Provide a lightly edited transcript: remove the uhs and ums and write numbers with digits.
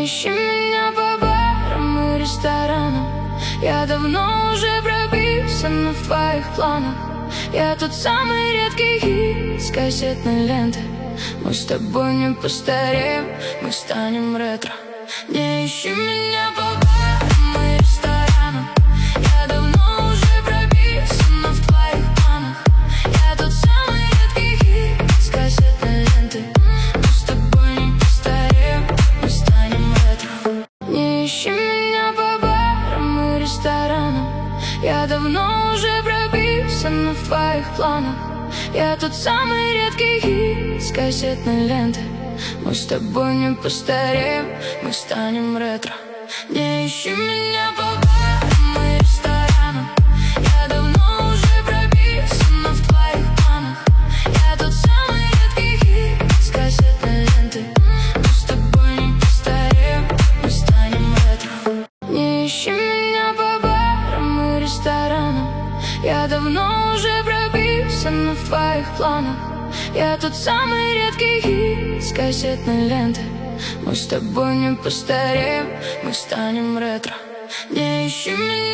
Не ищи меня по барам и ресторанам. Я давно уже прописана в твоих планах. Я тот самый редкий хит с кассетной ленты. Мы с тобой не постареем, мы станем ретро. Не ищи меня по барам и ресторанам. Я давно уже прописана в твоих планах. Я тот самый редкий хит с кассетной ленты. Мы с тобой не постареем, мы станем ретро. Не ищи меня по барам и ресторанам. Я давно уже прописана в твоих планах. Я тот самый редкий хит с кассетной ленты. Мы с тобой не постареем, мы станем ретро. Не ищи меня по барам и ресторанам. Я давно уже прописана в твоих планах. Я тот самый редкий хит с кассетной ленты. Мы с тобой не постареем, мы станем ретро. Не ищи меня по барам и ресторанам. Я давно уже прописана в твоих планах. Я тот самый редкий хит с кассетной ленты. Мы с тобой не постареем, мы станем ретро. Не ищи меня